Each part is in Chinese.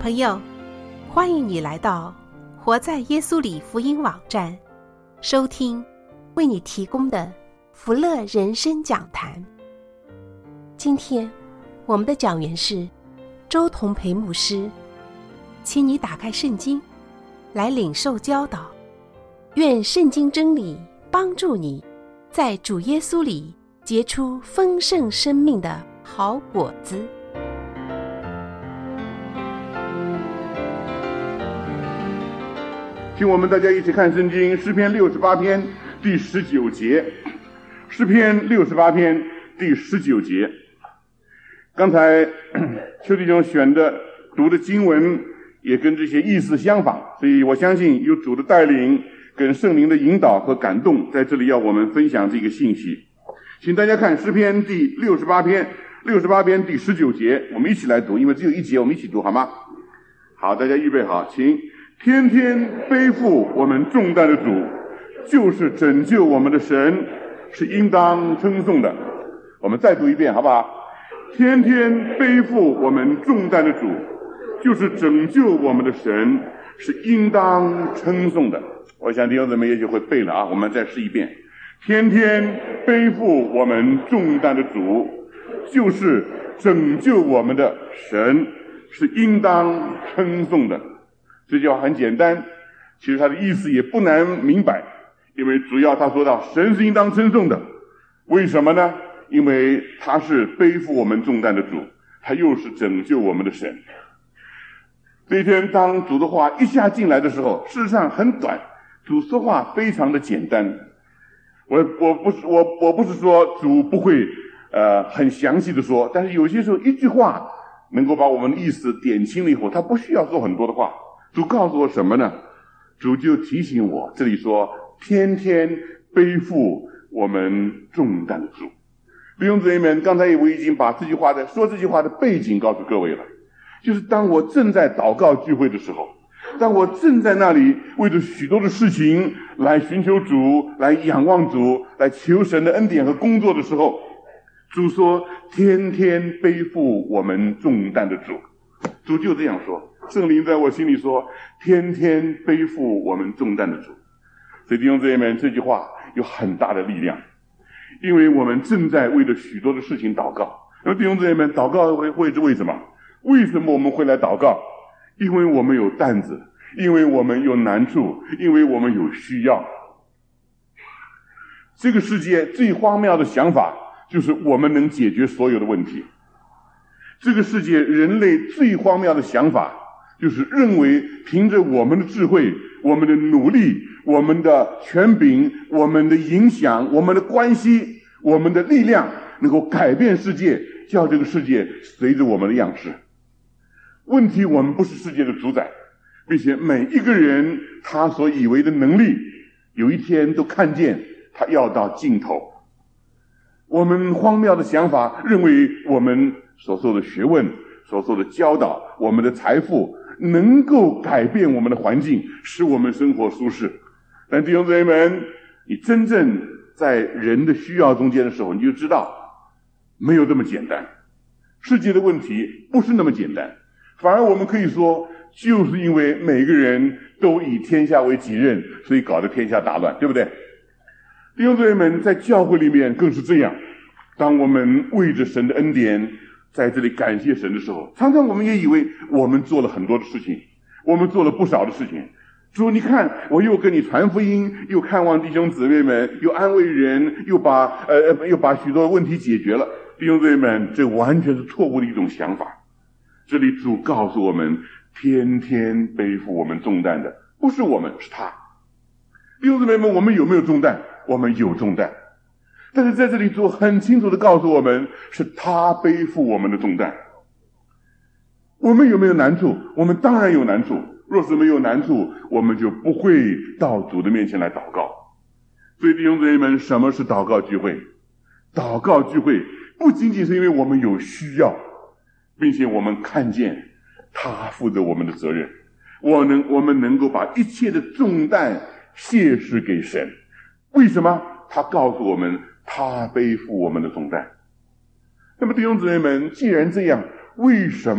朋友，欢迎你来到活在耶稣里福音网站，收听为你提供的福乐人生讲坛。今天我们的讲员是周同培牧师，请你打开圣经来领受教导，愿圣经真理帮助你在主耶稣里结出丰盛生命的好果子。 请我们大家一起看圣经诗篇68篇第19节。诗篇68篇第19节。刚才邱弟兄选的读的经文也跟这些意思相仿，所以我相信有主的带领跟圣灵的引导和感动，在这里要我们分享这个信息。请大家看诗篇第68篇第19节，我们一起来读，因为只有一节，我们一起读好吗？好，大家预备好，请。天天背负我们重担的主，就是拯救我们的神，是应当称颂的。我们再读一遍好不好？天天背负我们重担的主，就是拯救我们的神，是应当称颂的。我想弟兄姊妹也许会背了啊，我们再试一遍。天天背负我们重担的主，就是拯救我们的神，是应当称颂的。这句话很简单，其实它的意思也不难明白，因为主要他说到神是应当称颂的。为什么呢？因为他是背负我们重担的主，他又是拯救我们的神。这一天当主的话一下进来的时候，事实上很短，主说话非常的简单。我不是说主不会很详细的说，但是有些时候一句话能够把我们的意思点清了以后，他不需要说很多的话。主告诉我什么呢？主就提醒我，这里说天天背负我们重担的主。弟兄姊妹们，刚才我已经把说这句话的背景告诉各位了，就是当我正在祷告聚会的时候，当我正在那里为着许多的事情来寻求主，来仰望主，来求神的恩典和工作的时候，主说天天背负我们重担的主。主就这样说，圣灵在我心里说天天背负我们重担的主。所以弟兄姊妹们，这句话有很大的力量，因为我们正在为了许多的事情祷告。那么弟兄姊妹们，祷告会是为什么？为什么我们会来祷告？因为我们有担子，因为我们有难处，因为我们有需要。这个世界最荒谬的想法就是我们能解决所有的问题。这个世界人类最荒谬的想法就是认为凭着我们的智慧，我们的努力，我们的权柄，我们的影响，我们的关系，我们的力量能够改变世界，叫这个世界随着我们的样式。问题，我们不是世界的主宰，并且每一个人他所以为的能力，有一天都看见他要到尽头。我们荒谬的想法认为我们所受的学问，所受的教导，我们的财富能够改变我们的环境，使我们生活舒适。但弟兄姊妹们，你真正在人的需要中间的时候，你就知道没有这么简单。世界的问题不是那么简单，反而我们可以说，就是因为每个人都以天下为己任，所以搞得天下大乱，对不对？弟兄姊妹们，在教会里面更是这样。当我们为着神的恩典在这里感谢神的时候，常常我们也以为我们做了很多的事情，我们做了不少的事情。主，你看，我又跟你传福音，又看望弟兄姊妹们，又安慰人，又把许多问题解决了。弟兄姊妹们，这完全是错误的一种想法。这里主告诉我们，天天背负我们重担的不是我们，是他。弟兄姊妹们，我们有没有重担？我们有重担。但是在这里主很清楚地告诉我们，是他背负我们的重担。我们有没有难处？我们当然有难处。若是没有难处，我们就不会到主的面前来祷告。所以弟兄姊妹们，什么是祷告聚会？祷告聚会不仅仅是因为我们有需要，并且我们看见他负责我们的责任，我们能够把一切的重担卸释给神。为什么？他告诉我们他背负我们的重担。那么弟兄姊妹们，既然这样，为什么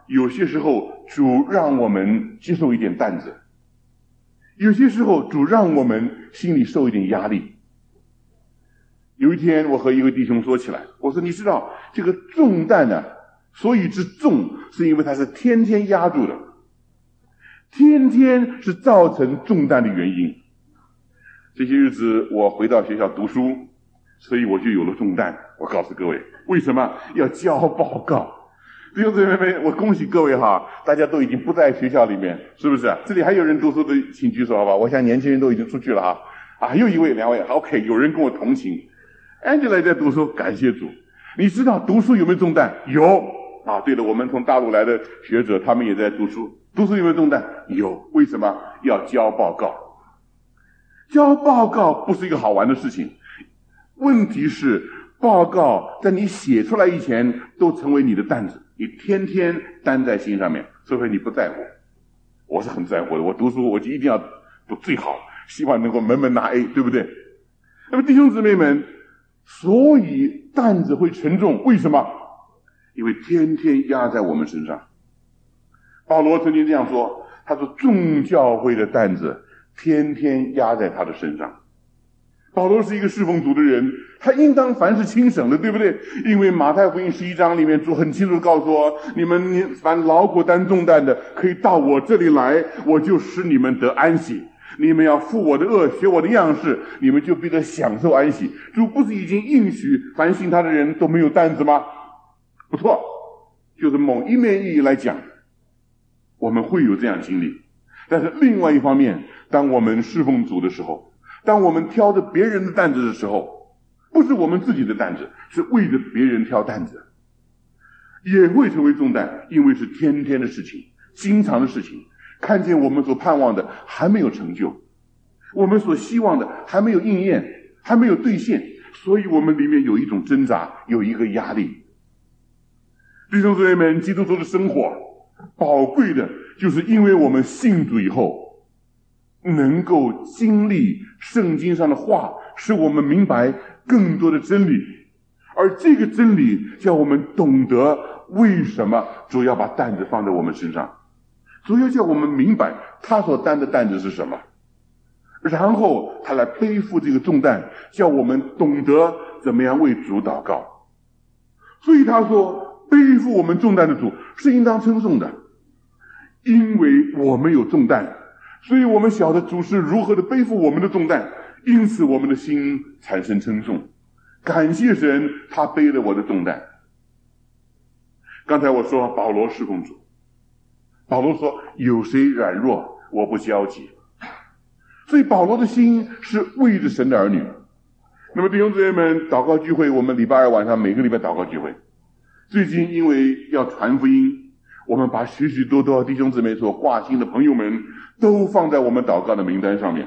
有些时候主让我们接受一点担子，有些时候主让我们心里受一点压力。有一天我和一位弟兄说起来，我说你知道这个重担呢，所以之重是因为它是天天压住的，天天是造成重担的原因。这些日子我回到学校读书，所以我就有了重担。我告诉各位，为什么要交报告？弟兄姊妹们，我恭喜各位哈，大家都已经不在学校里面，是不是？这里还有人读书的，请举手好吧？我想年轻人都已经出去了哈。啊，又一位、两位 ，OK， 有人跟我同情。Angela 在读书，感谢主。你知道读书有没有重担？有啊。对了，我们从大陆来的学者，他们也在读书。读书有没有重担？有。为什么要交报告？交报告不是一个好玩的事情。问题是，报告在你写出来以前，都成为你的担子，你天天担在心上面。除非你不在乎，我是很在乎的。我读书，我就一定要读最好，希望能够门门拿 A， 对不对？那么弟兄姊妹们，所以担子会沉重，为什么？因为天天压在我们身上。保罗曾经这样说，他说众教会的担子天天压在他的身上。保罗是一个侍奉主的人，他应当凡事轻省的，对不对？因为马太福音11章里面主很清楚地告诉我，你们凡劳苦担重担的，可以到我这里来，我就使你们得安息。你们要负我的恶，学我的样式，你们就必得享受安息。主不是已经应许凡信他的人都没有担子吗？不错，就是某一面意义来讲，我们会有这样经历。但是另外一方面，当我们侍奉主的时候，当我们挑着别人的担子的时候，不是我们自己的担子，是为着别人挑担子，也会成为重担，因为是天天的事情，经常的事情。看见我们所盼望的还没有成就，我们所希望的还没有应验，还没有兑现，所以我们里面有一种挣扎，有一个压力。弟兄姊妹们，基督徒的生活宝贵的就是因为我们信主以后能够经历圣经上的话，使我们明白更多的真理，而这个真理叫我们懂得为什么主要把担子放在我们身上，主要叫我们明白他所担的担子是什么，然后他来背负这个重担，叫我们懂得怎么样为主祷告。所以他说，背负我们重担的主是应当称颂的，因为我们有重担，所以我们晓得主是如何的背负我们的重担，因此我们的心产生称颂，感谢神，他背了我的重担。刚才我说保罗侍奉主，保罗说有谁软弱，我不焦急。所以保罗的心是为着神的儿女。那么弟兄姊妹们，祷告聚会，我们礼拜二晚上每个礼拜祷告聚会。最近因为要传福音，我们把许许多多弟兄姊妹所挂心的朋友们都放在我们祷告的名单上面。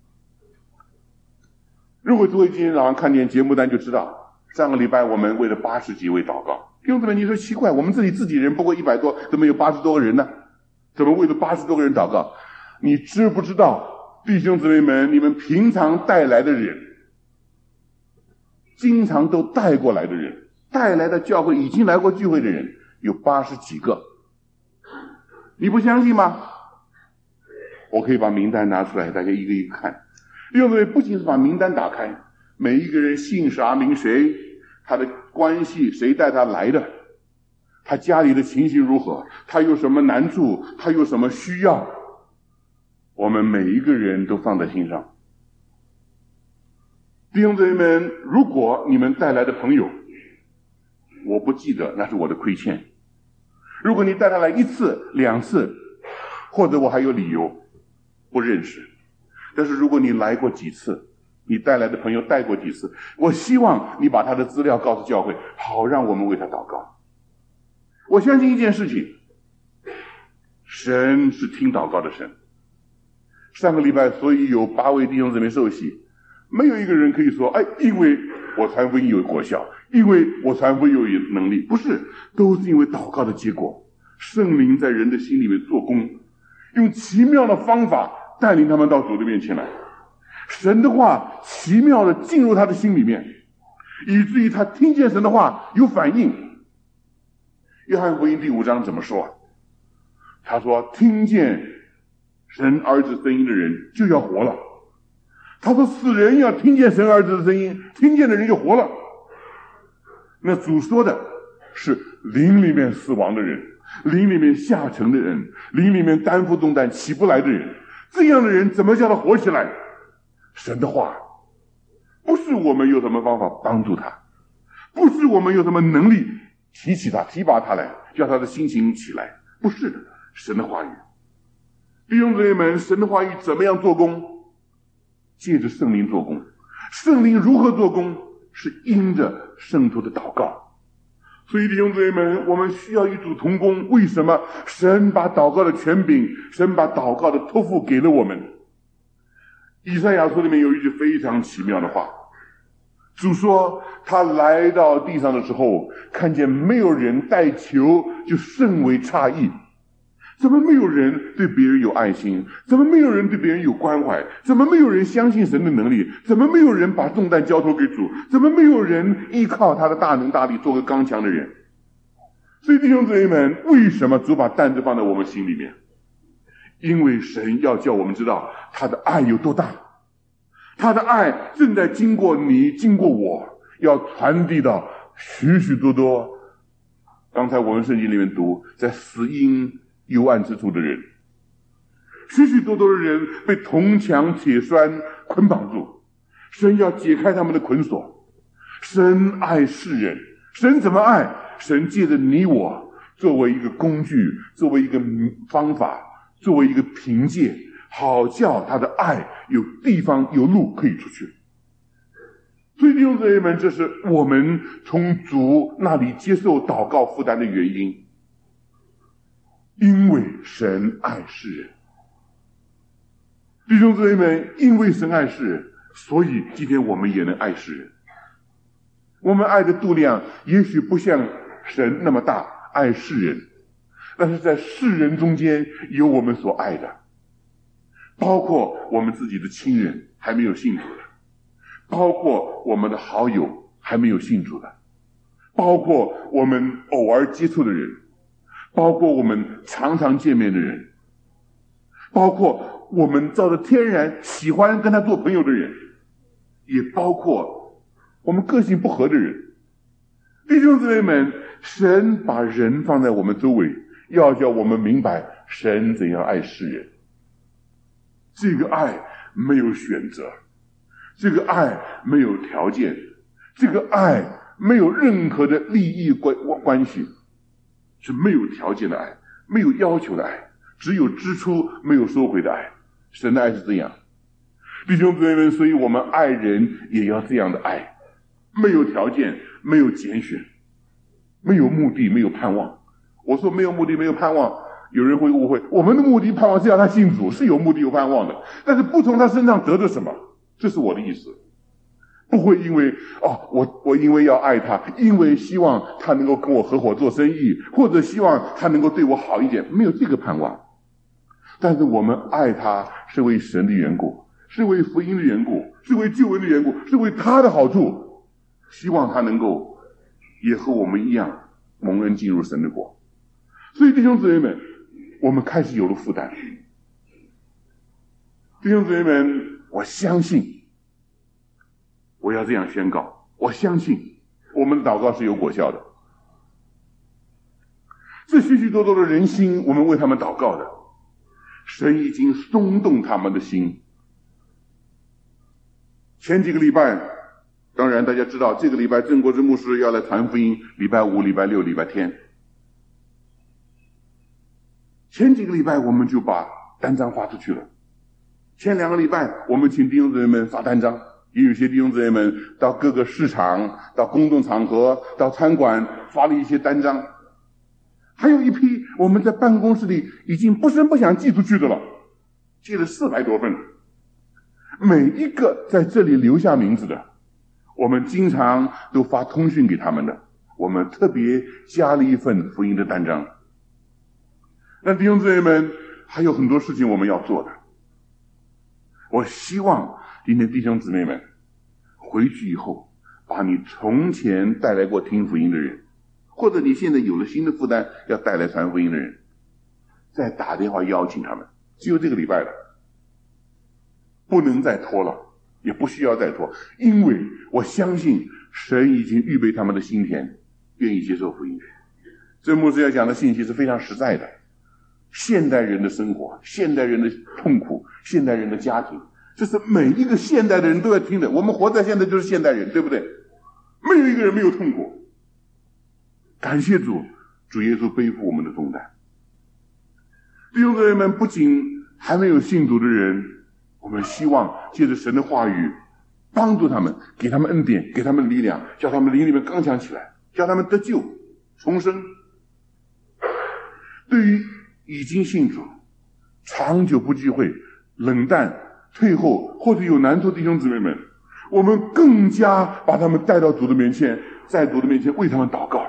如果诸位今天早上看见节目单就知道，上个礼拜我们为了80几位祷告。弟兄姊妹，你说奇怪，我们自己人不过100多，怎么有80多个人呢？怎么为了80多个人祷告？你知不知道，弟兄姊妹们，你们平常带来的人，经常都带过来的人，带来的教会已经来过聚会的人有80几个，你不相信吗？我可以把名单拿出来，大家一个一个看。弟兄姊妹，不仅是把名单打开，每一个人姓啥名谁，他的关系谁带他来的，他家里的情形如何，他有什么难处，他有什么需要，我们每一个人都放在心上。弟兄姊妹们，如果你们带来的朋友我不记得，那是我的亏欠。如果你带他来1次2次，或者我还有理由不认识，但是如果你来过几次，你带来的朋友带过几次，我希望你把他的资料告诉教会，好让我们为他祷告。我相信一件事情，神是听祷告的神。上个礼拜所以有8位弟兄姊妹受洗，没有一个人可以说因为我传福音有果效，因为我传福音有能力，不是，都是因为祷告的结果。圣灵在人的心里面做工，用奇妙的方法带领他们到主的面前来，神的话奇妙的进入他的心里面，以至于他听见神的话有反应。约翰福音第5章怎么说？ 他说听见神儿子声音的人就要活了。他说死人要听见神儿子的声音，听见的人就活了。那主说的是灵里面死亡的人，灵里面下沉的人，灵里面担负重担起不来的人，这样的人怎么叫他活起来？神的话不是我们有什么方法帮助他，不是我们有什么能力提起他提拔他来叫他的心情起来，不是的，神的话语。弟兄姊妹们，神的话语怎么样做工？借着圣灵做工。圣灵如何做工？是因着圣徒的祷告。所以弟兄姊妹们，我们需要与主同工。为什么？神把祷告的权柄，神把祷告的托付给了我们。以赛亚书里面有一句非常奇妙的话，主说他来到地上的时候，看见没有人代求，就甚为诧异。怎么没有人对别人有爱心？怎么没有人对别人有关怀？怎么没有人相信神的能力？怎么没有人把重担交托给主？怎么没有人依靠他的大能大力做个刚强的人？所以弟兄姊妹们，为什么主把担子放在我们心里面？因为神要叫我们知道他的爱有多大，他的爱正在经过你经过我，要传递到许许多多刚才我们圣经里面读在死荫幽暗之处的人，许许多多的人被铜墙铁栓捆绑住，神要解开他们的捆锁。神爱世人，神怎么爱？神借着你我作为一个工具，作为一个方法，作为一个凭借，好叫他的爱有地方有路可以出去。所以弟兄姊妹们，这是我们从主那里接受祷告负担的原因。因为神爱世人，弟兄姊妹们，因为神爱世人，所以今天我们也能爱世人。我们爱的度量也许不像神那么大，爱世人，但是在世人中间有我们所爱的，包括我们自己的亲人还没有信主的，包括我们的好友还没有信主的，包括我们偶尔接触的人，包括我们常常见面的人，包括我们照着天然喜欢跟他做朋友的人，也包括我们个性不合的人。弟兄姊妹们，神把人放在我们周围，要叫我们明白神怎样爱世人。这个爱没有选择，这个爱没有条件，这个爱没有任何的利益关系，是没有条件的爱，没有要求的爱，只有支出没有收回的爱。神的爱是这样。弟兄姊妹们，所以我们爱人也要这样的爱，没有条件，没有拣选，没有目的，没有盼望。我说没有目的没有盼望，有人会误会，我们的目的盼望是要他信主，是有目的有盼望的，但是不从他身上得着什么，这是我的意思。不会因为我因为要爱他，因为希望他能够跟我合伙做生意，或者希望他能够对我好一点，没有这个盼望。但是我们爱他是为神的缘故，是为福音的缘故，是为救恩的缘故，是为他的好处，希望他能够也和我们一样蒙恩进入神的国。所以弟兄姊妹们，我们开始有了负担。弟兄姊妹们，我相信，我要这样宣告，我相信我们的祷告是有果效的。这许许多多的人心，我们为他们祷告的，神已经松动他们的心。前几个礼拜，当然大家知道，这个礼拜郑国之牧师要来传福音，礼拜五、礼拜六、礼拜天。前几个礼拜我们就把单张发出去了，前2个礼拜我们请弟兄姊妹们发单张，也有些弟兄姊妹们到各个市场、到公众场合、到餐馆发了一些单张，还有一批我们在办公室里已经不声不响寄出去的了，寄了400多份。每一个在这里留下名字的，我们经常都发通讯给他们的，我们特别加了一份福音的单张。那弟兄姊妹们，还有很多事情我们要做的。我希望今天弟兄姊妹们回去以后，把你从前带来过听福音的人，或者你现在有了新的负担要带来传福音的人， 再打电话邀请他们，只有这个礼拜了，不能再拖了，也不需要再拖，因为我相信神已经预备他们的心田，愿意接受福音。这牧师要讲的信息是非常实在的，现代人的生活，现代人的痛苦，现代人的家庭，这是每一个现代的人都要听的。我们活在现在就是现代人，对不对？没有一个人没有痛苦。感谢主，主耶稣背负我们的重担。弟兄姊妹们，不仅还没有信主的人，我们希望借着神的话语帮助他们，给他们恩典，给他们力量，叫他们灵里面刚强起来，叫他们得救重生。对于已经信主长久不聚会、冷淡退后或者有难处的弟兄姊妹们，我们更加把他们带到主的面前，在主的面前为他们祷告。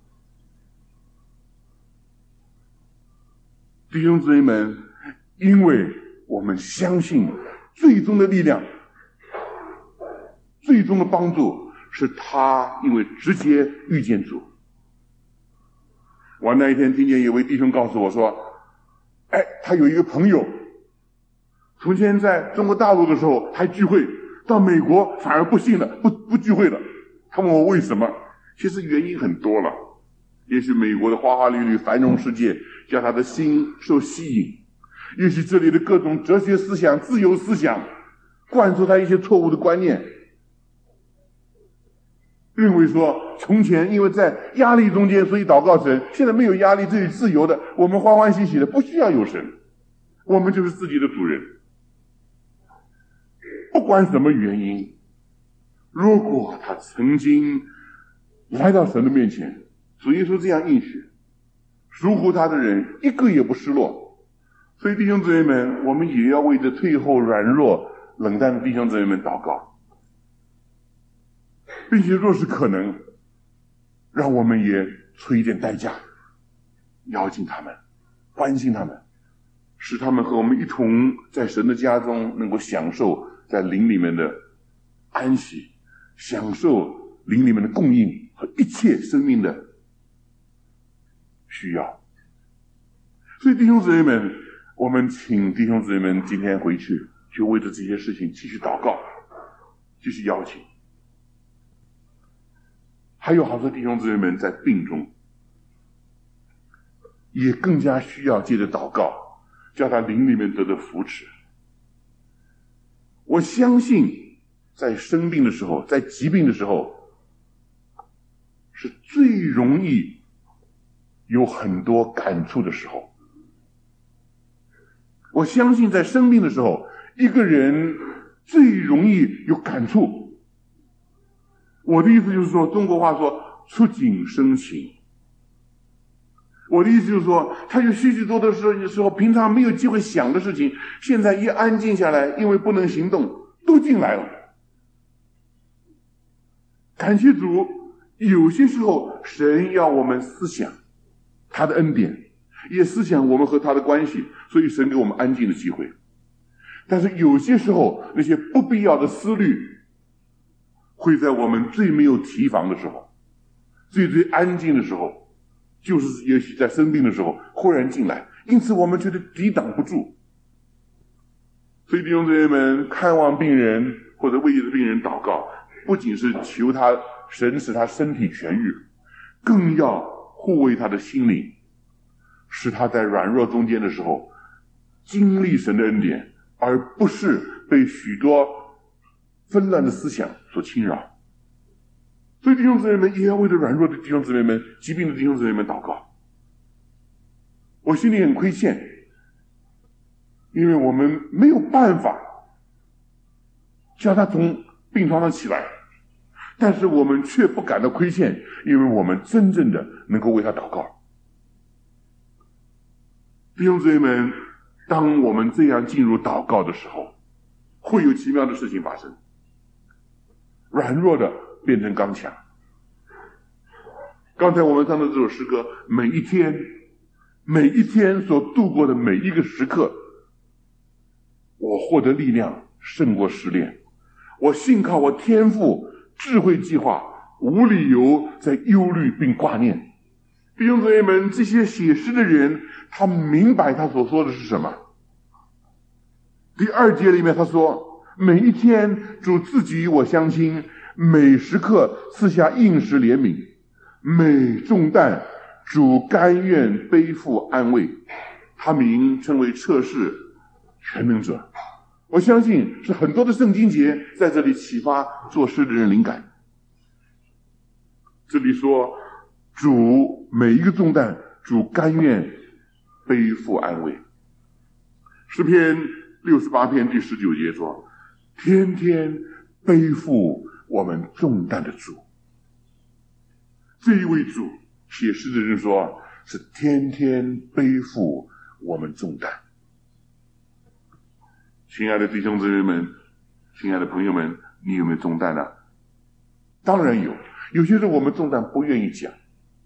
弟兄姊妹们，因为我们相信最终的力量，最终的帮助是他因为直接遇见主。我那一天听见有位弟兄告诉我说，他有一个朋友从前在中国大陆的时候还聚会，到美国反而不信了，不聚会了。他问我为什么，其实原因很多了。也许美国的花花绿绿繁荣世界叫他的心受吸引，也许这里的各种哲学思想、自由思想灌输他一些错误的观念，认为说从前因为在压力中间所以祷告神，现在没有压力，这里自由的，我们欢欢喜喜的，不需要有神，我们就是自己的主人。不管什么原因，如果他曾经来到神的面前，主耶稣这样应许，属乎他的人一个也不失落。所以弟兄姊妹们，我们也要为着退后软弱冷淡的弟兄姊妹们祷告，并且若是可能，让我们也出一点代价，邀请他们，关心他们，使他们和我们一同在神的家中能够享受在灵里面的安息，享受灵里面的供应和一切生命的需要。所以弟兄姊妹们，我们请弟兄姊妹们今天回去就为着这些事情继续祷告，继续邀请。还有好多弟兄姊妹们在病中，也更加需要借着祷告叫他灵里面得到扶持。我相信在生病的时候，在疾病的时候，是最容易有很多感触的时候。我相信在生病的时候，一个人最容易有感触。我的意思就是说，中国话说触景生情。我的意思就是说，他有许许多多的时候，平常没有机会想的事情，现在一安静下来，因为不能行动，都进来了。感谢主，有些时候神要我们思想他的恩典，也思想我们和他的关系，所以神给我们安静的机会。但是有些时候，那些不必要的思虑会在我们最没有提防的时候，最安静的时候，就是也许在生病的时候忽然进来，因此我们觉得抵挡不住。所以弟兄姊妹们，看望病人或者为着病人祷告，不仅是求他神使他身体痊愈，更要护卫他的心灵，使他在软弱中间的时候经历神的恩典，而不是被许多纷乱的思想所侵扰。所以弟兄姊妹们也要为着软弱的弟兄姊妹们、疾病的弟兄姊妹们祷告。我心里很亏欠，因为我们没有办法叫他从病床上起来，但是我们却不感到亏欠，因为我们真正的能够为他祷告。弟兄姊妹们，当我们这样进入祷告的时候，会有奇妙的事情发生，软弱的变成刚强。刚才我们唱的这首诗歌，每一天所度过的每一个时刻，我获得力量胜过失恋。我信靠我天父智慧计划，无理由在忧虑并挂念。 弟兄姊妹们，这些写诗的人，他明白他所说的是什么。第2节里面他说，每一天主自己与我相亲，每时刻赐下应时怜悯，每重担主甘愿背负安慰，他名称为测试全能者。我相信是很多的圣经节在这里启发作诗的人灵感。这里说主每一个重担主甘愿背负安慰。诗篇68篇第19节说，天天背负我们重担的主。这一位主，写诗的人说是天天背负我们重担。亲爱的弟兄姊妹们，亲爱的朋友们，你有没有重担呢？当然有，有些时候我们重担不愿意讲。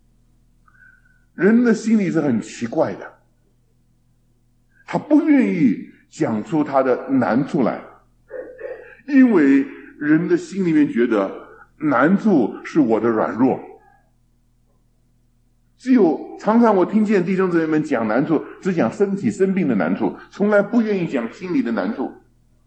人的心里是很奇怪的，他不愿意讲出他的难处来，因为人的心里面觉得难处是我的软弱。只有常常我听见弟兄姊妹们讲难处，只讲身体生病的难处，从来不愿意讲心理的难处。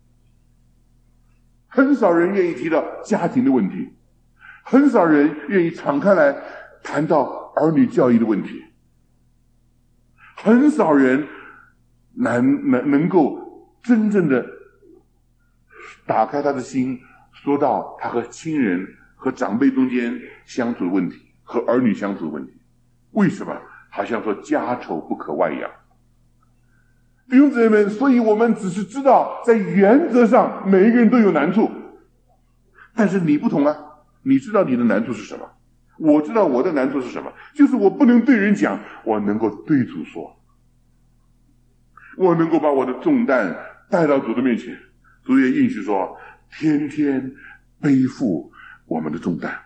很少人愿意提到家庭的问题，很少人愿意敞开来谈到儿女教育的问题，很少人能够真正的打开他的心，说到他和亲人和长辈中间相处的问题，和儿女相处的问题。为什么？好像说家丑不可外扬。弟兄姊妹们，所以我们只是知道在原则上每一个人都有难处，但是你不同啊，你知道你的难处是什么，我知道我的难处是什么，就是我不能对人讲，我能够对主说，我能够把我的重担带到主的面前。主也应许说，天天背负我们的重担。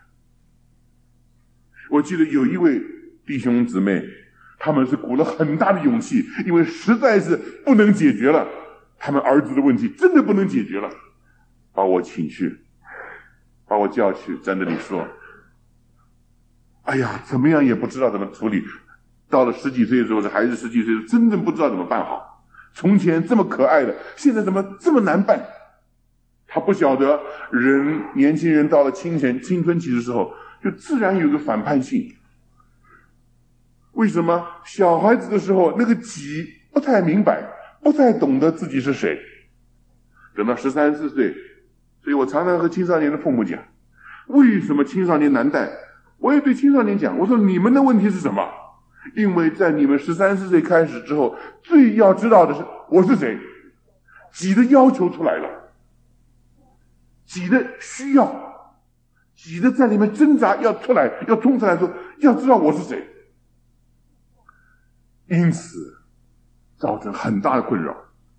我记得有一位弟兄姊妹，他们是鼓了很大的勇气，因为实在是不能解决了，他们儿子的问题真的不能解决了，把我请去，把我叫去，在那里说，哎呀，怎么样也不知道怎么处理，到了10几岁的时候，这孩子10几岁真正不知道怎么办好，从前这么可爱的，现在怎么这么难办。他不晓得年轻人到了青春期的时候，就自然有个反叛性。为什么？小孩子的时候那个己不太明白，不太懂得自己是谁，等到13、14岁，所以我常常和青少年的父母讲，为什么青少年难带？我也对青少年讲，我说你们的问题是什么？因为在你们13、14岁开始之后，最要知道的是我是谁，己的要求出来了，己的需要，己的在里面挣扎，要出来，要冲出来说，要知道我是谁。因此造成很大的困扰。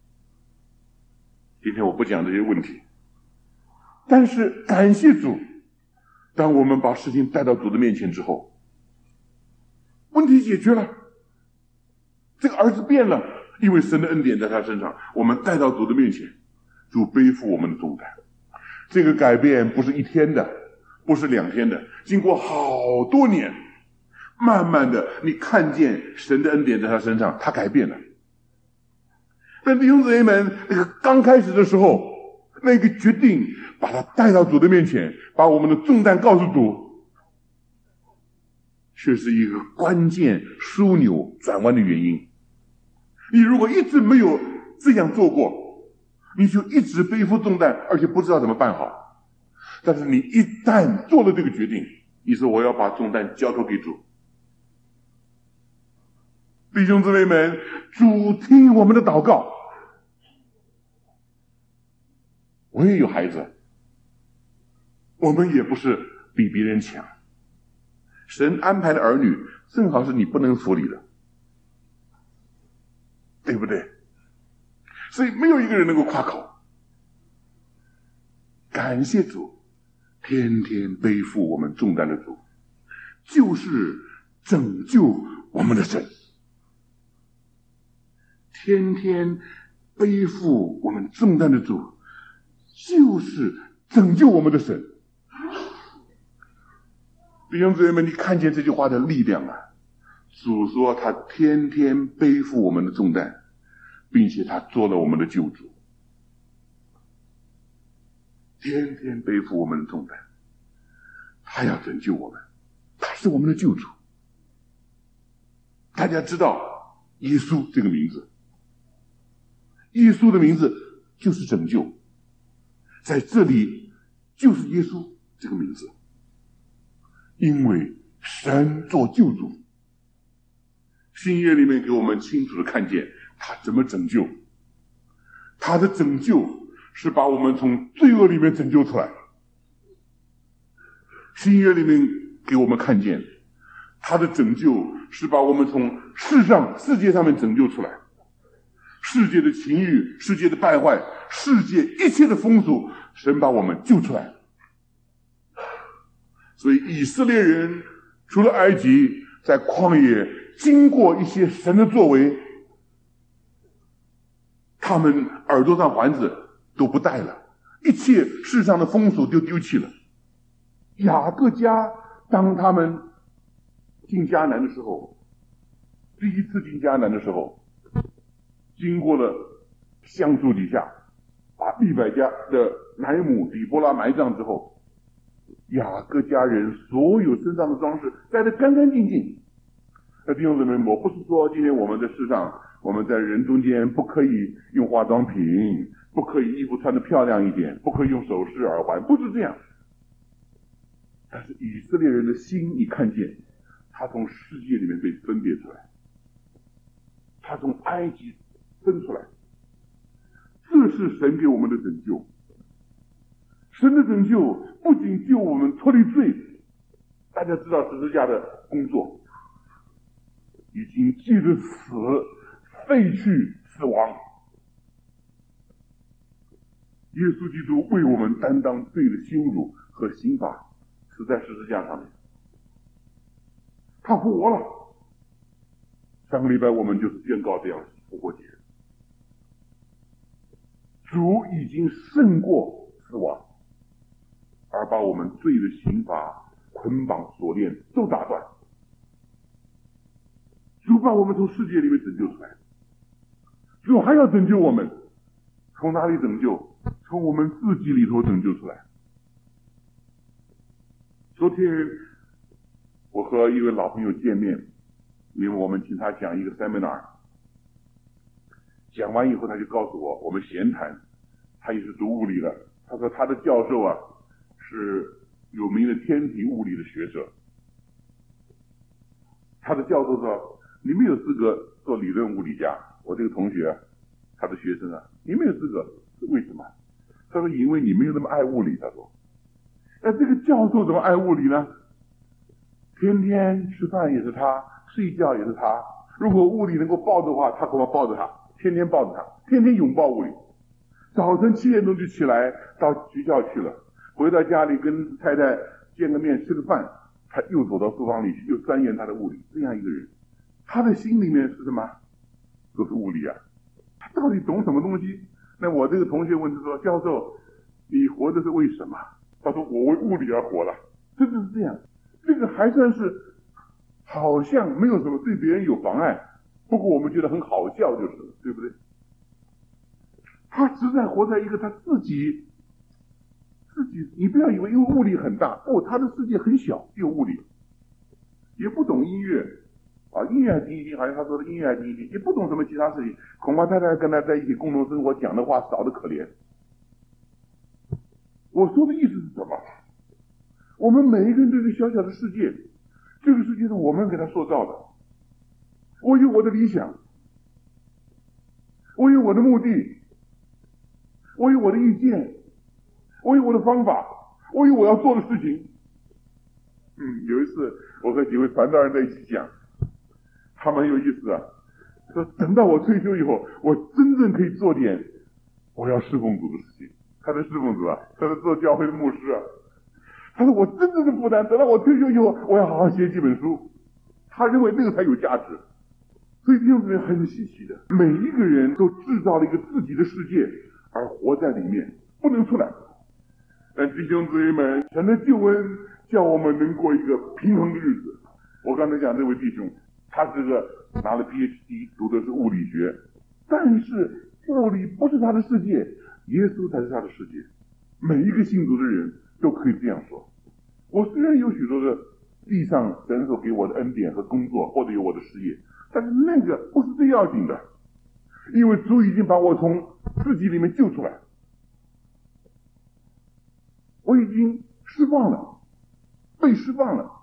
今天我不讲这些问题，但是感谢主，当我们把事情带到主的面前之后，问题解决了，这个儿子变了，因为神的恩典在他身上，我们带到主的面前，主背负我们的重担。这个改变不是一天的，不是2天的，经过好多年，慢慢的你看见神的恩典在他身上，他改变了。但弟兄姊妹们，那个刚开始的时候，那个决定把他带到主的面前，把我们的重担告诉主，却是一个关键枢纽转弯的原因。你如果一直没有这样做过，你就一直背负重担，而且不知道怎么办好。但是你一旦做了这个决定，你说我要把重担交托给主，弟兄姊妹们，主听我们的祷告。我也有孩子，我们也不是比别人强，神安排的儿女正好是你不能处理的，对不对？所以没有一个人能够夸口。感谢主，天天背负我们重担的主，就是拯救我们的神。天天背负我们重担的主，就是拯救我们的神。弟兄姊妹们，你看见这句话的力量啊！ 主说他天天背负我们的重担，并且他做了我们的救主，天天背负我们的重担，他要拯救我们，他是我们的救主。大家知道耶稣这个名字，耶稣的名字就是拯救，在这里就是耶稣这个名字，因为神做救主。新约里面给我们清楚的看见他怎么拯救，他的拯救是把我们从罪恶里面拯救出来。新约里面给我们看见他的拯救是把我们从世界上面拯救出来，世界的情欲，世界的败坏，世界一切的风俗，神把我们救出来。所以以色列人除了埃及，在旷野经过一些神的作为，他们耳朵上环子都不戴了，一切世上的风俗都丢弃了。雅各家当他们进迦南的时候，第一次进迦南的时候，经过了橡树底下，把利百加的奶母底波拉埋葬之后，雅各家人所有身上的装饰戴得干干净净。弟兄姊妹，我不是说今天我们在世上，我们在人中间不可以用化妆品，不可以衣服穿得漂亮一点，不可以用首饰耳环，不是这样。但是以色列人的心，你看见他从世界里面被分别出来，他从埃及分出来，这是神给我们的拯救。神的拯救不仅救我们脱离罪，大家知道十字架的工作已经借着死废去死亡，耶稣基督为我们担当罪的羞辱和刑罚，死在十字架上面，他复活了。上个礼拜我们就是宣告这样复活节，主已经胜过死亡，而把我们罪的刑罚、捆绑、锁链都打断。主把我们从世界里面拯救出来，主还要拯救我们，从哪里拯救？从我们自己里头拯救出来。昨天我和一位老朋友见面，因为我们请他讲一个 seminar， 讲完以后他就告诉我，我们闲谈，他也是读物理的，他说他的教授啊是有名的天体物理的学者，他的教授说你没有资格做理论物理家。我这个同学他的学生啊，你没有资格，为什么？他说因为你没有那么爱物理。他说那这个教授怎么爱物理呢？天天吃饭也是他，睡觉也是他，如果物理能够抱的话，他恐怕抱着他，天天抱着他，天天拥抱物理。早晨7点钟就起来到学校去了，回到家里跟太太见个面吃个饭，他又走到书房里去，又钻研他的物理。这样一个人，他的心里面是什么？都是物理啊，他到底懂什么东西？那我这个同学问他说，教授你活的是为什么？他说我为物理而活了。真的是这样，这个还算是好像没有什么对别人有妨碍，不过我们觉得很好笑就是了，对不对？他实在活在一个他自己，你不要以为因为物理很大，他的世界很小，只有物理，也不懂音乐啊，音乐还听一听，好像他说的音乐还听一听，也不懂什么其他事情，恐怕太太跟他在一起共同生活，讲的话少得可怜。我说的意思是什么？我们每一个人对这小小的世界，这个世界是我们给他塑造的。我有我的理想，我有我的目的，我有我的意见，我有我的方法，我有我要做的事情。有一次我和几位传道人在一起讲，他们很有意思啊，说等到我退休以后，我真正可以做点我要侍奉主的事情。他在侍奉主啊，他在做教会的牧师啊。他说我真正的负担，等到我退休以后，我要好好写几本书。他认为那个才有价值。所以弟兄姊妹很稀奇的，每一个人都制造了一个自己的世界，而活在里面，不能出来。但弟兄姊妹们，神的救恩叫我们能过一个平衡的日子。我刚才讲这位弟兄， 他这个拿了 PhD， 读的是物理学，但是物理不是他的世界，耶稣才是他的世界。每一个信主的人都可以这样说：我虽然有许多的地上神所给我的恩典和工作，或者有我的事业，但是那个不是最要紧的，因为主已经把我从自己里面救出来，我已经释放了，被释放了。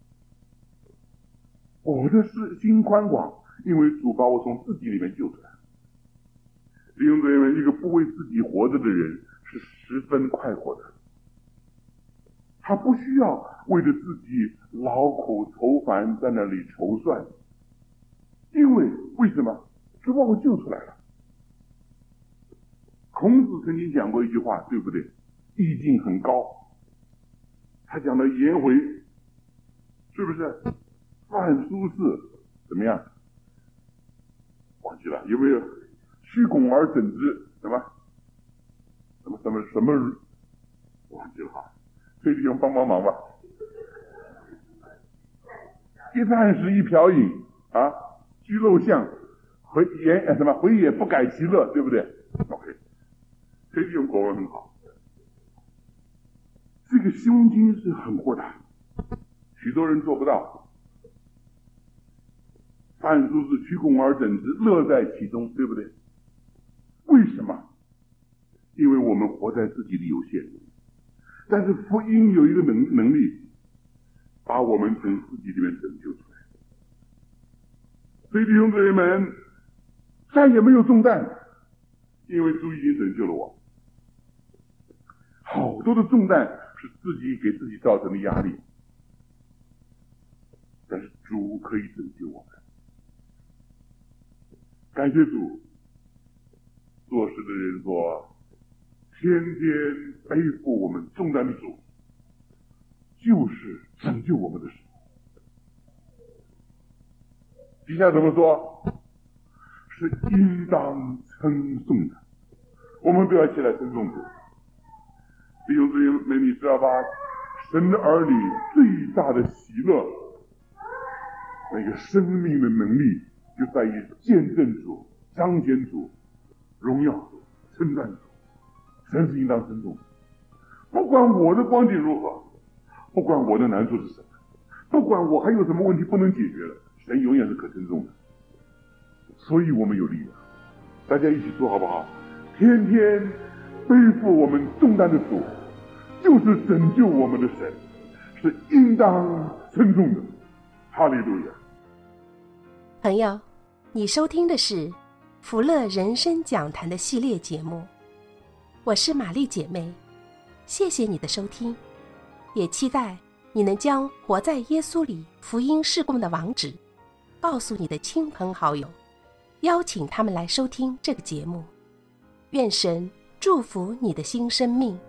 我的心宽广，因为主把我从自己里面救出来。弟兄姊妹们，一个不为自己活着的人是十分快活的，他不需要为着自己劳苦愁烦在那里筹算，因为为什么？主把我救出来了。孔子曾经讲过一句话，对不对？意境很高，他讲的颜回，是不是？范苏轼怎么样？忘记了，有没有？虚肱而整之，什么忘记了哈，这弟兄帮帮忙吧。一簪食，一瓢饮啊，居陋巷，回也不改其乐，对不对 ？OK， 这弟兄国文很好，这个胸襟是很豁达，许多人做不到。范苏轼虚肱而整之，乐在其中，对不对？为什么？因为我们活在自己的有限，但是福音有一个能力，把我们从自己里面拯救出来。所以弟兄姊妹们，再也没有重担，因为主已经拯救了我。好多的重担是自己给自己造成的压力，但是主可以拯救我们。感谢主，做事的人说，天天背负我们重担的主，就是拯救我们的神。底下怎么说？是应当称颂的，我们都要起来称颂主。弟兄姊妹，你知道吧？神的儿女最大的喜乐，那个生命的能力，就在于见证主、彰显主、荣耀主、称赞主。神是应当称颂的，不管我的光景如何，不管我的难处是什么，不管我还有什么问题不能解决了，神永远是可称颂的。所以我们有力量，大家一起说好不好？天天背负我们重担的主，就是拯救我们的神，是应当称颂的。哈利路亚。 朋友，你收听的是福乐人生讲坛的系列节目，我是玛丽姐妹，谢谢你的收听，也期待你能将活在耶稣里福音事工的网址告诉你的亲朋好友，邀请他们来收听这个节目。愿神祝福你的新生命。